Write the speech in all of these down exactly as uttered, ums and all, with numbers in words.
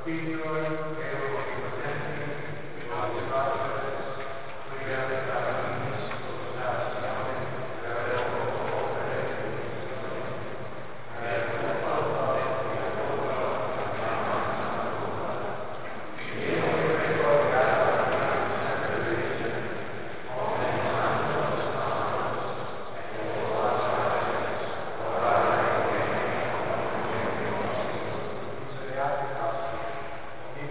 Grazie.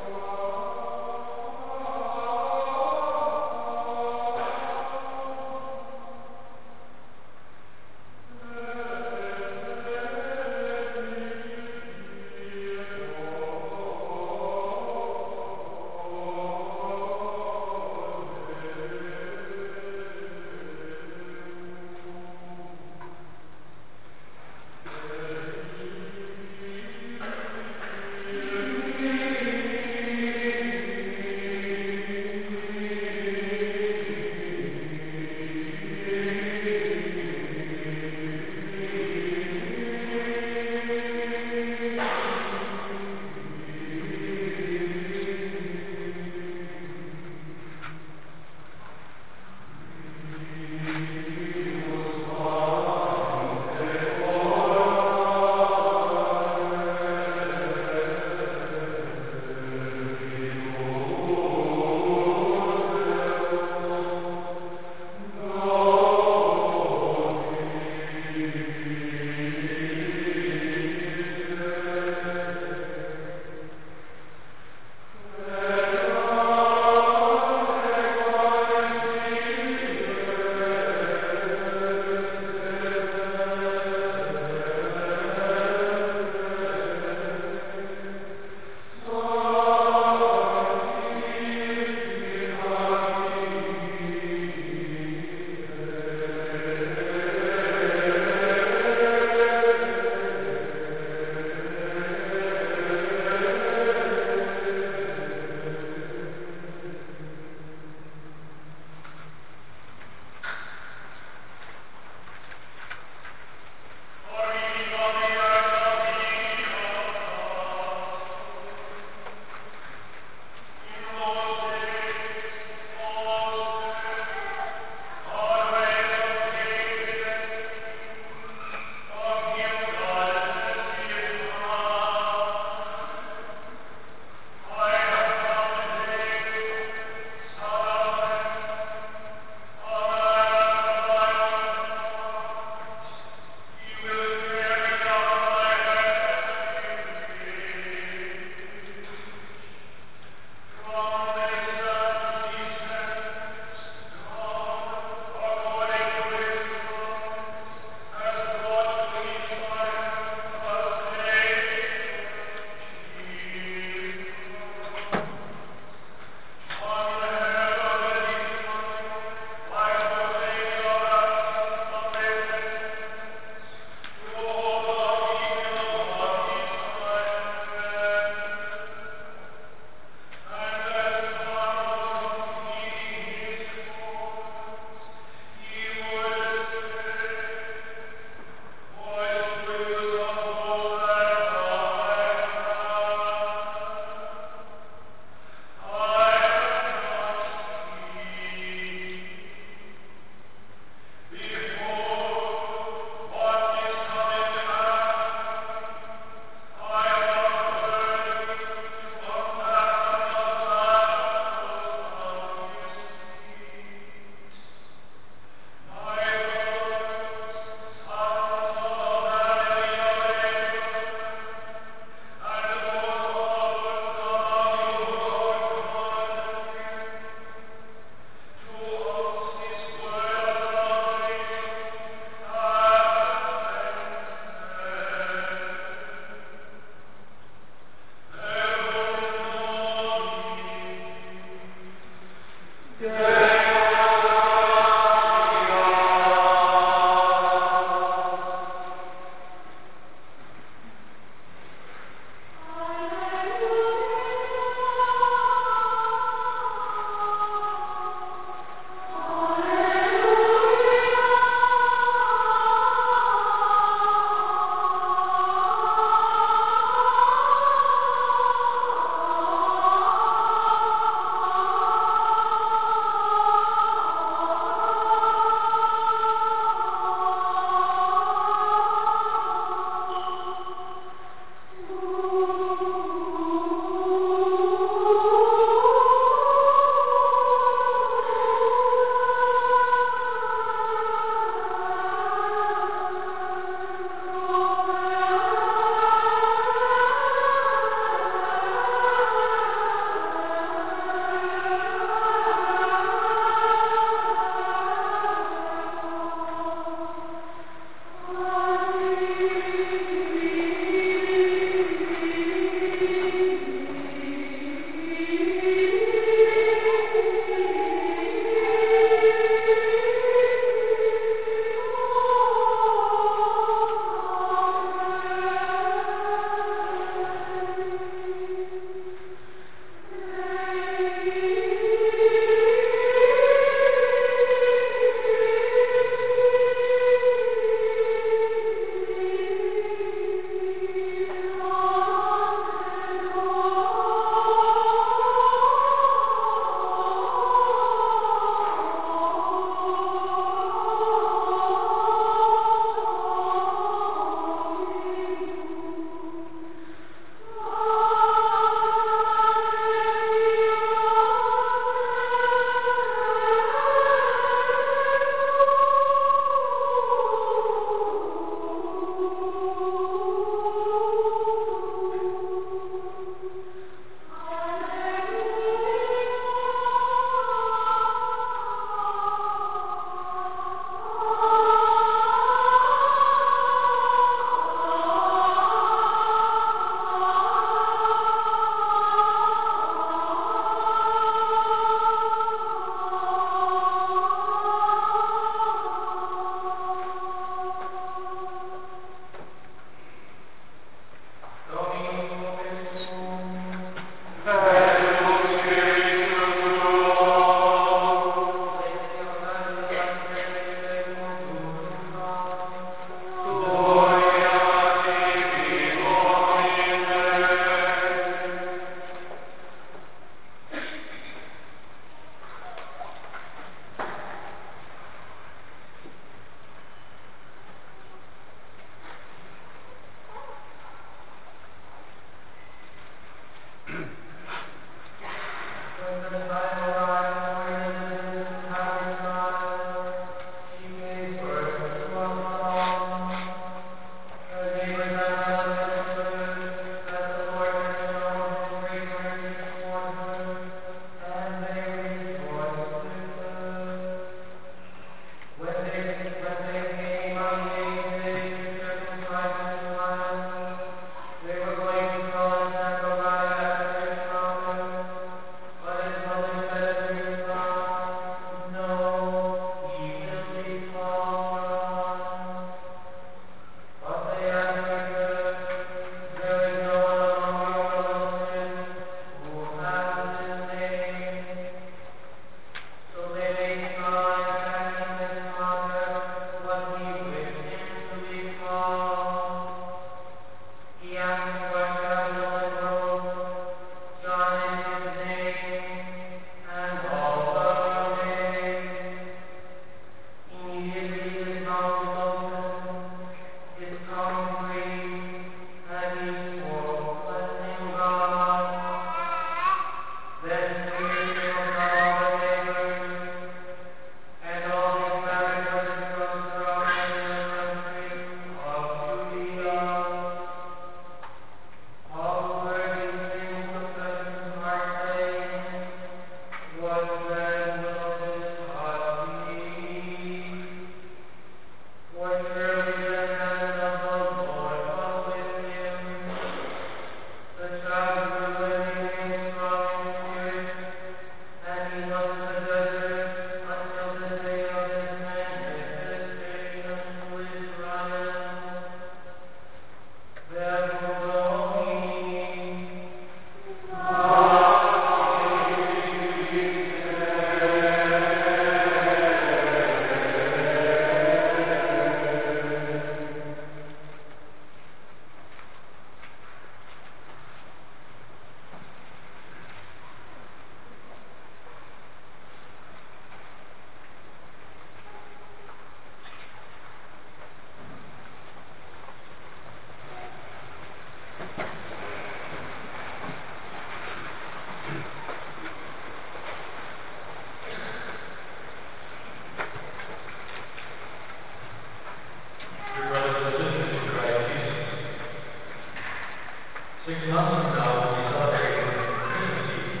Six months from now, we'll be celebrating Christmas Eve.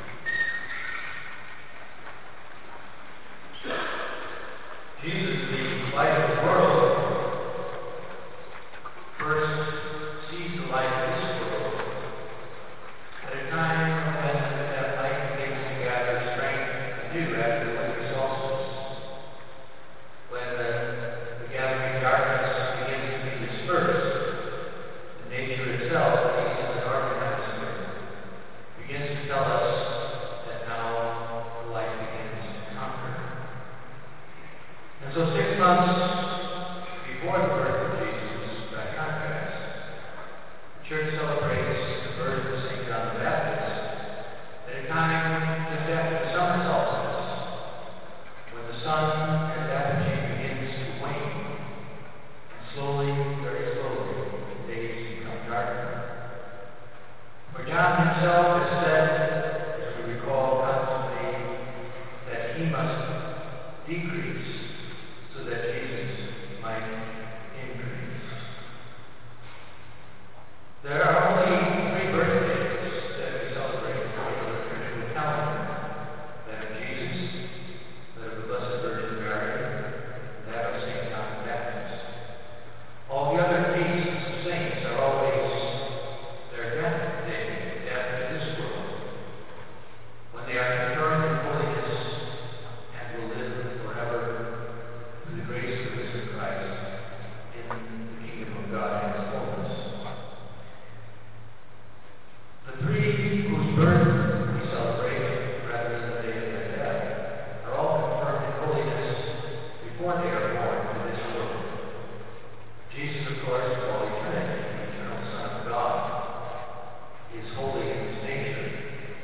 Jesus is the light of the world. First sees the light of this world. At a time when that light begins to gather strength anew after the winter solstice, when the, the gathering darkness begins to be dispersed, and nature itself, begins to tell us that now the light begins to conquer. And so six months before the birth of Jesus, by contrast, the church celebrates the birth of Saint John the Baptist at a time just after the summer solstice, when the sun and its apogee begins to wane, and slowly, very slowly, the days become darker. For John himself has said, as we recall constantly, that he must decrease so that Jesus might increase. There are only three birthdays that we celebrate in the liturgical calendar: that of Jesus, that of the Blessed Virgin Mary, and that of Saint John the Baptist. All the other feasts of saints are always their death day, death to this world, when they are confirmed in holiness and will live forever through the grace of the risen Christ in the kingdom of God and His fullness. The three whose birth we celebrate rather than the day of their death are all confirmed in holiness before they are born to this world. Jesus, of course, of all eternity, the eternal Son of God, is holy in his nature.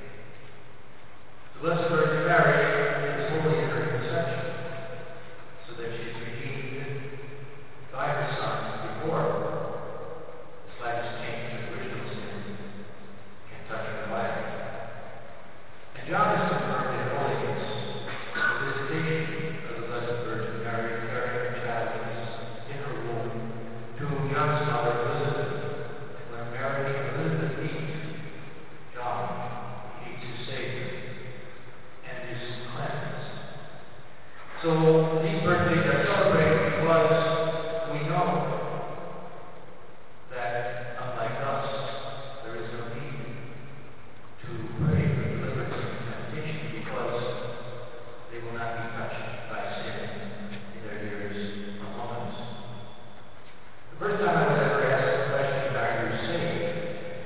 The Blessed Virgin Mary is holy in her conception, so that she is redeemed by her Son before the slightest change of original sin can touch her life. And John is confirmed in holiness, the visitation of the Blessed Virgin Mary carrying her childless in her womb to John's mother Elizabeth. When Mary and Elizabeth meet, John meets his Savior and is cleansed. So these birthdays are celebrated because we know that, unlike us, there is no need to pray for deliverance from temptation, because they will not be touched by sin in their years among us. The first time I was ever asked the question, "Are you saved?"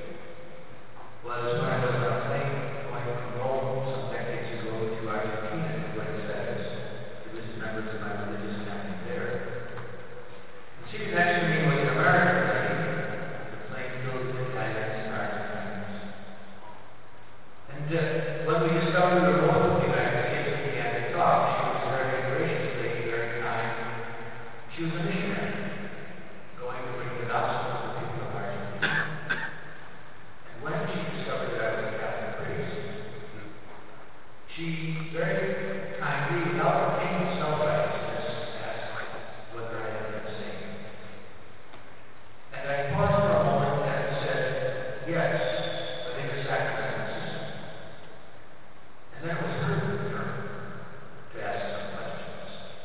was when I was on a plane going from Rome some decades ago to Argentina to Buenos Aires to visit members of my religious family there. And seated next to me was an American lady, the plane filled with Italians and Argentines. And uh, when we discovered we were both from the United States and began to talk, she was a very gracious lady, very kind. She was a missionary, going to bring the gospel to the people of Argentina. And when she discovered that I was a Catholic priest, she very kindly, without any self-righteousness, asked whether I had been saved. And I paused for a moment and said, "Yes, but in a sacramental system." And then it was her turn to ask some questions.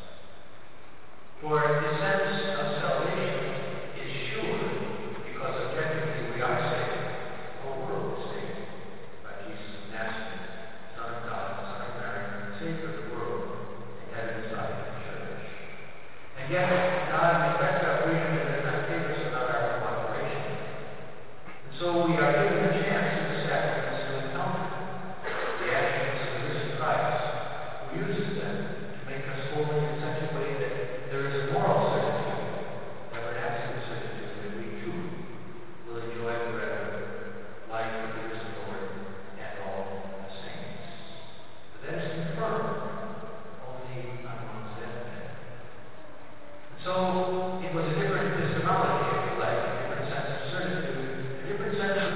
For the sense of salvation is sure, because objectively we are saved. The whole world is saved by Jesus of Nazareth, Son of God, Son of Mary, Savior of the world, and head of His body, the Church. And yet, God respects our freedom and does not take us without our cooperation. And so we are given a chance in the sacraments to encounter the actions of the risen Christ, who uses them to make us holy in such a way that there is a moral certainty, never an absolute certainty, that we too will enjoy forever life of the risen Lord and all the saints. But that is confirmed only on one's deathbed. And so it was a different epistemology, if you like, a different sense of certitude, a different sense of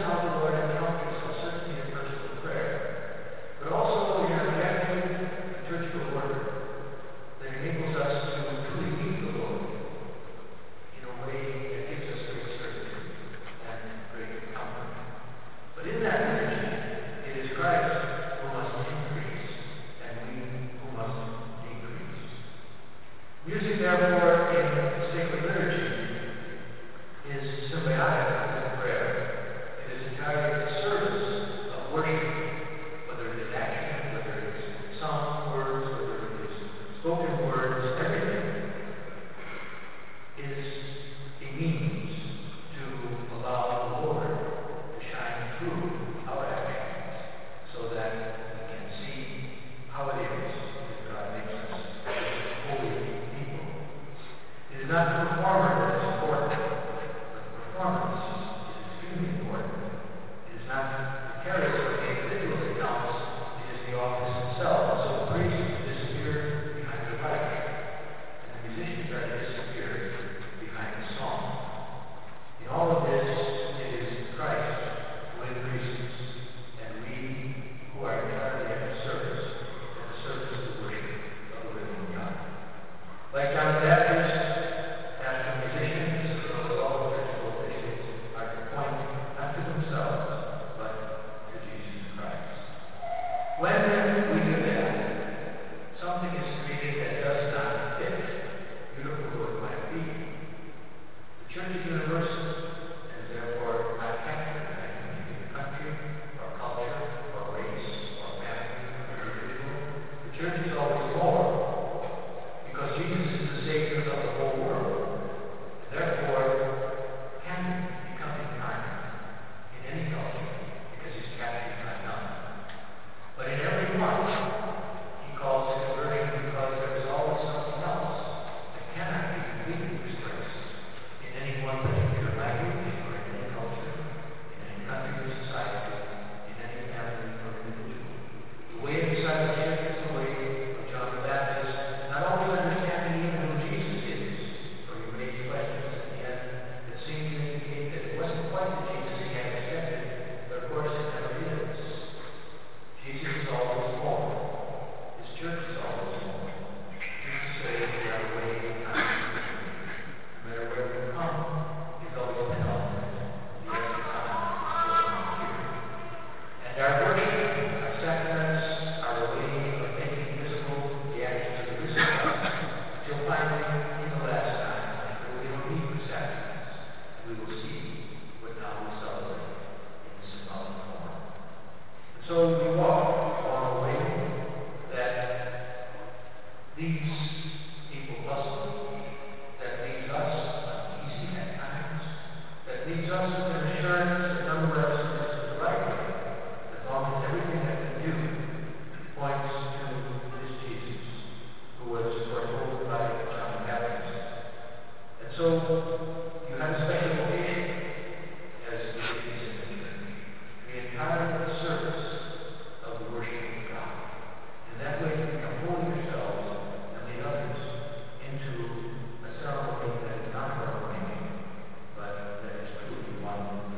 Herod, for the individual's accounts, it is the office itself. And so the priests disappear behind the writer, and the musicians are to disappear behind the song. In all of this, it is Christ who increases, and we who are entirely at his service, at the service of the worship of the living God. Like John the Baptist, pastoral musicians, as well as all the liturgical officials, are to point not to themselves, but to Jesus Christ. When we do that, something is created that does not fit. Beautiful though it might be. The church is universal, and therefore not captured by any country, or culture, or race, or family, or individual. The church is always more, because Jesus is the Savior of the whole world. Therefore, can become incarnate in any culture, because he's captured by none. But in every one, he calls to conversion because there is always something else that cannot be completely expressed in any one particular language, or in any culture, in any country or society, in any family or individual. The way of discipleship is the way of John the Baptist, not always understanding even who Jesus is, for he raised questions at the end that seem to indicate that it wasn't quite the Jesus he had expected, but of course it never is. Jesus is always more. His church is always more. Jesus says we are the way, the time, and the truth. No matter where we come, he's always been ultimate. The end of time is still not here. And our worship, our sacraments, are a way of making visible the actions of the risen Christ, till finally, in the last time, we will need the sacraments, and we will see what now we celebrate in the symbolic form. And so we walk along a way that leads people puzzled, that leads us uneasy at times, that leads us with an assurance that nonetheless is the right way, as long as everything that we do points to this Jesus, who was foretold by John the Baptist. And so you have a special vocation as the ladies in the church, to be entirely at the service of the worship of God. And that way you can hold yourselves and lead others into a ceremony that is not our making, but that is truly one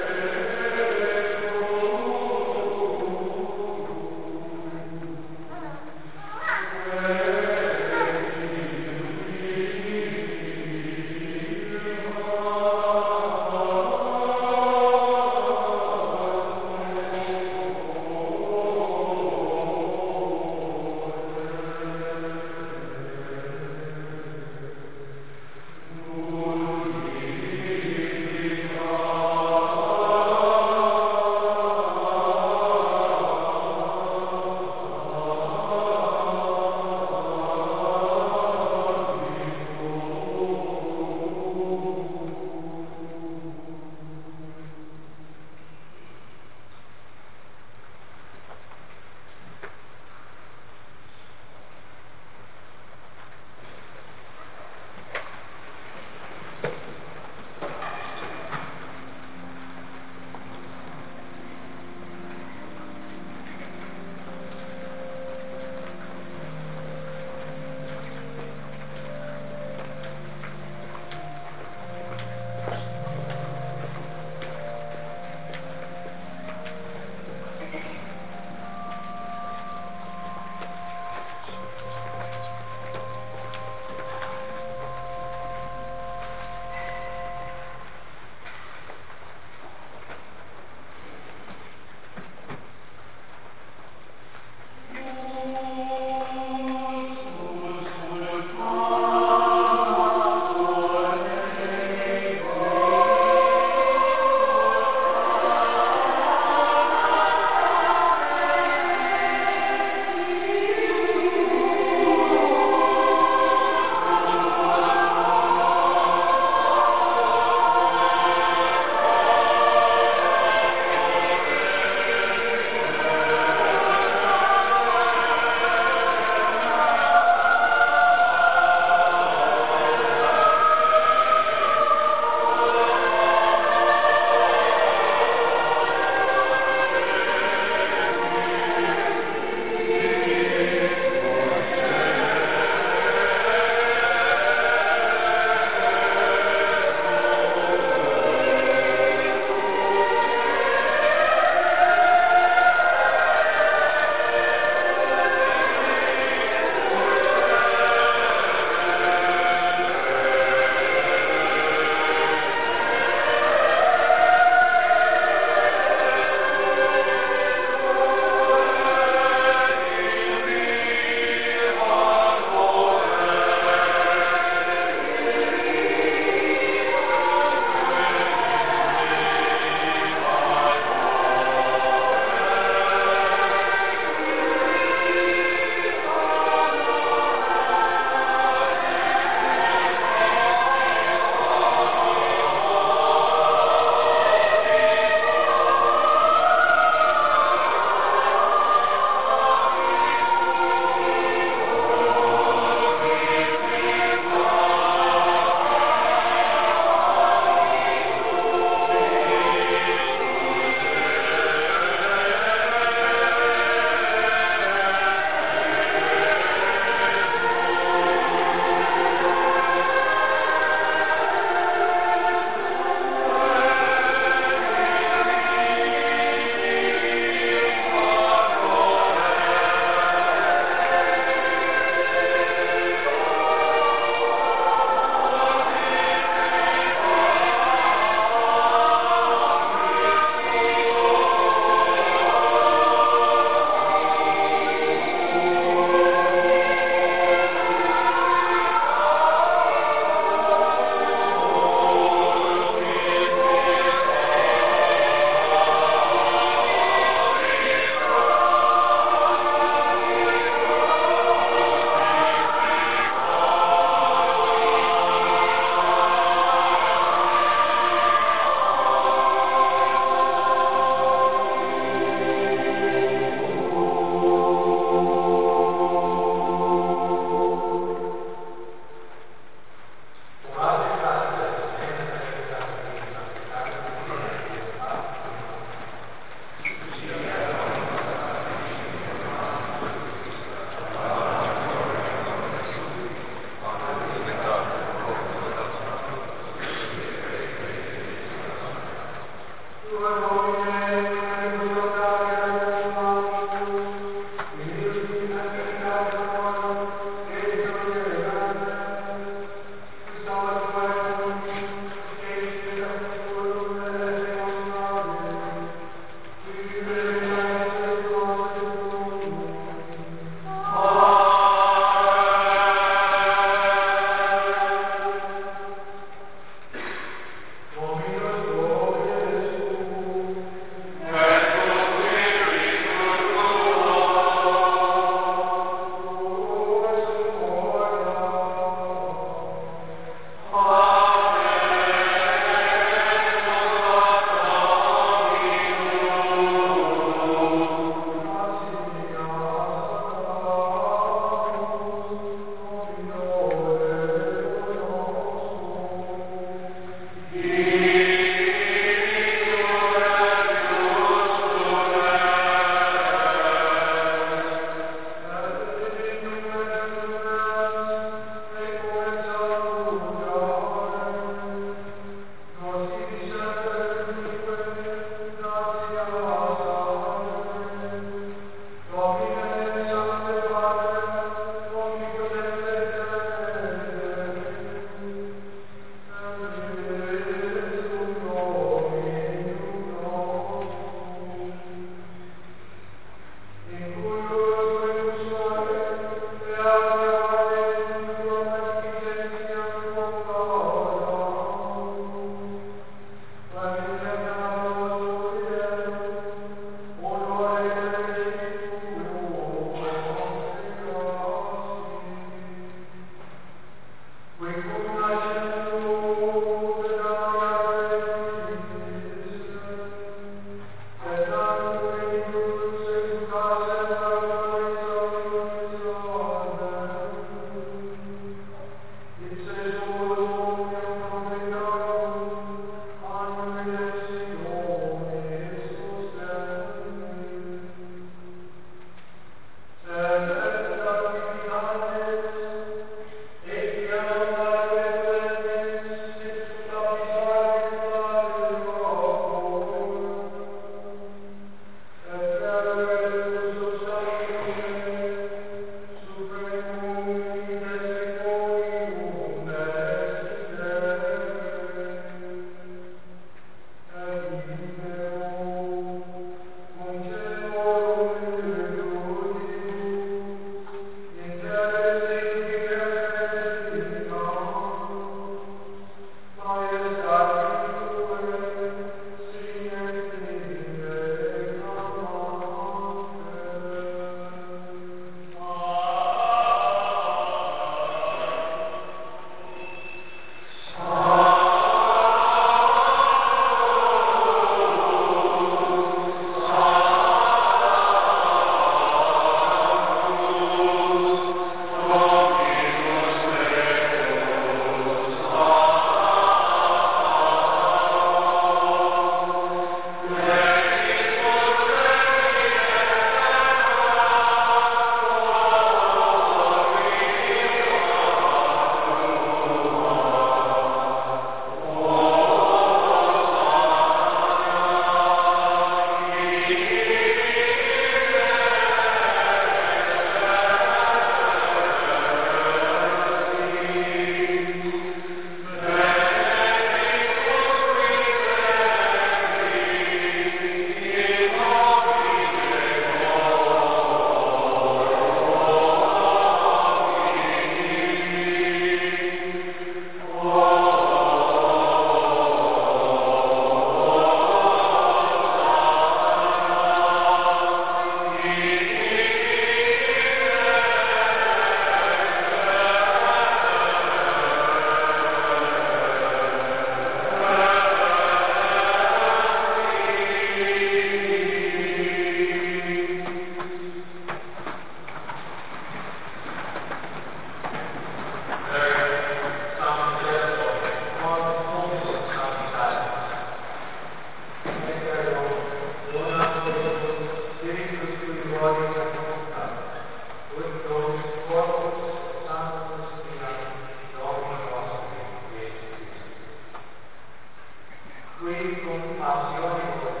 Qui con passione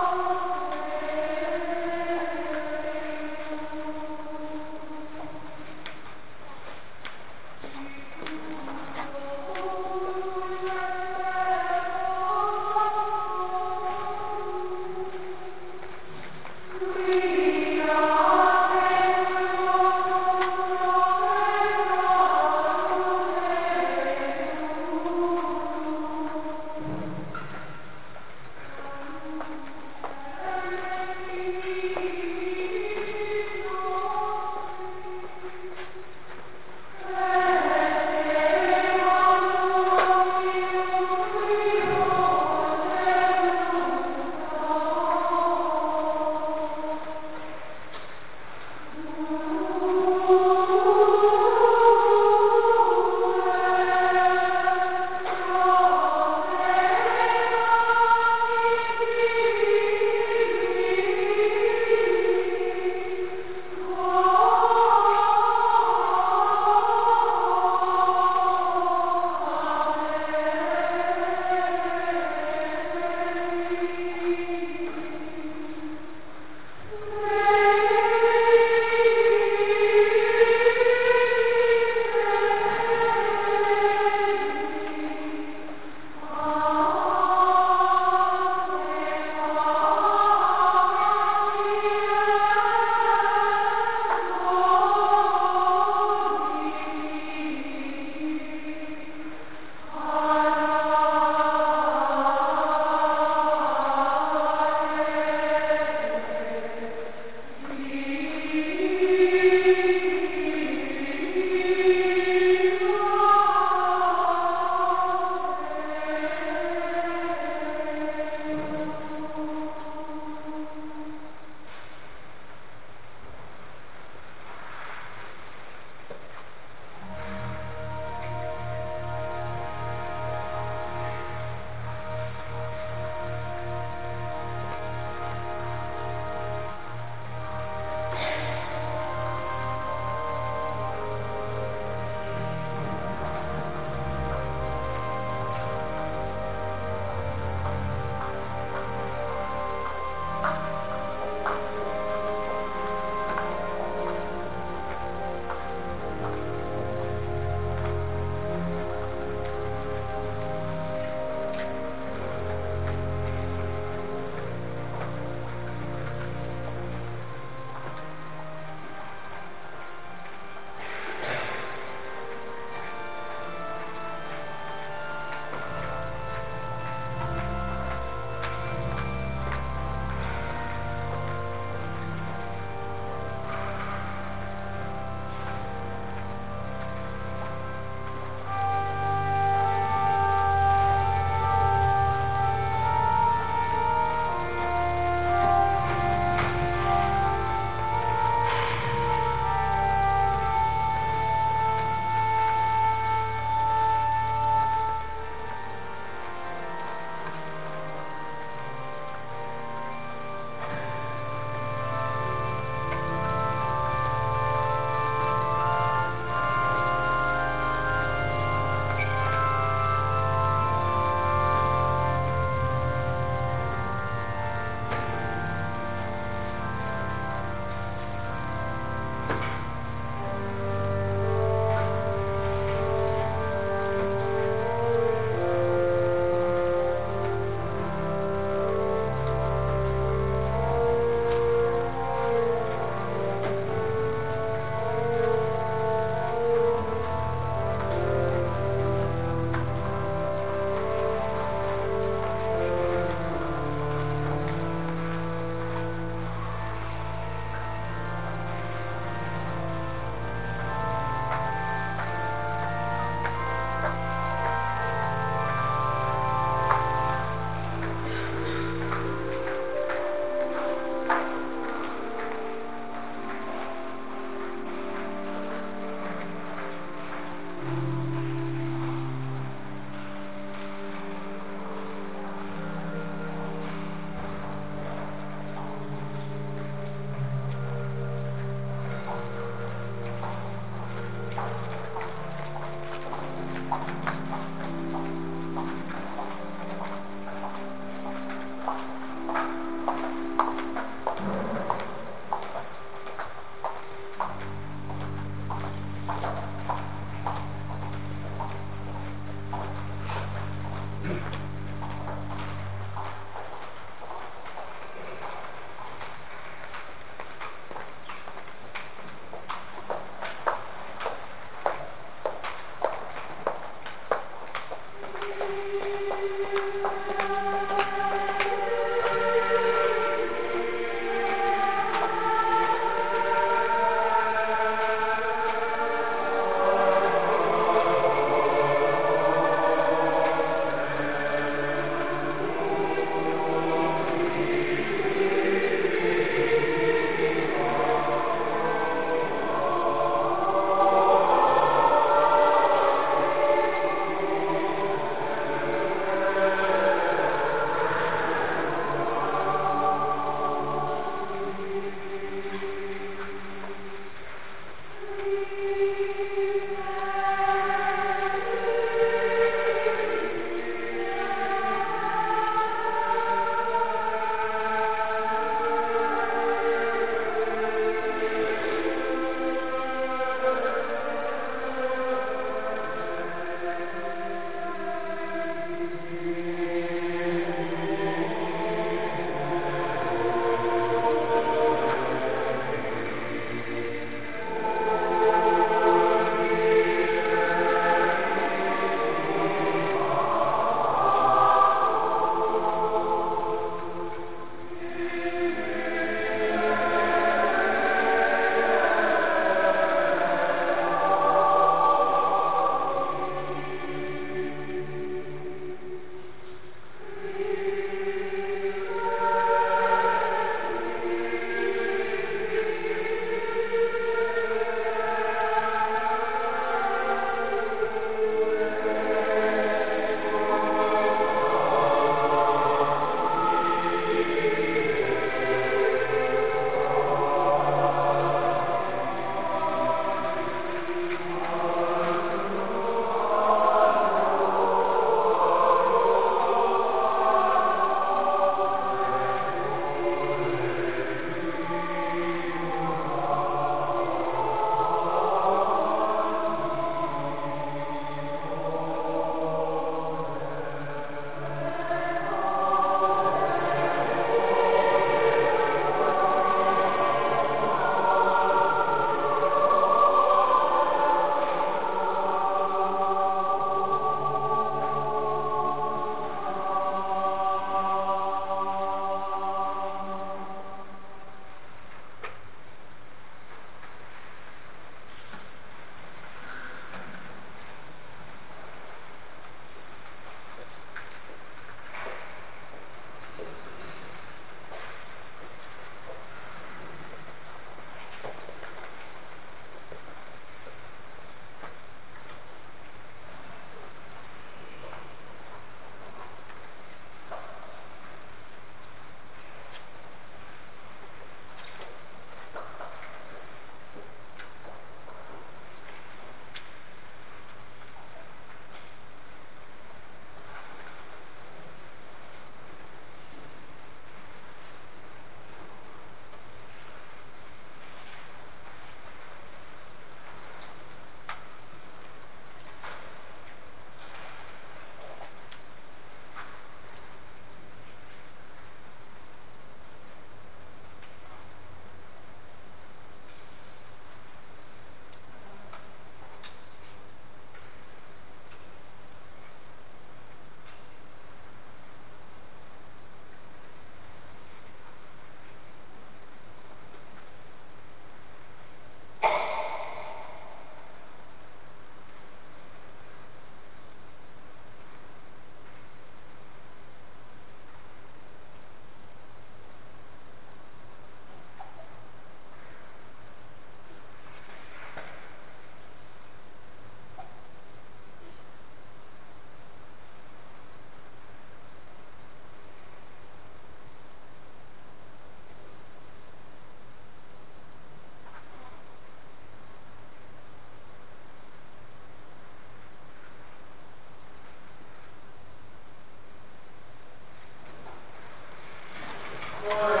Glory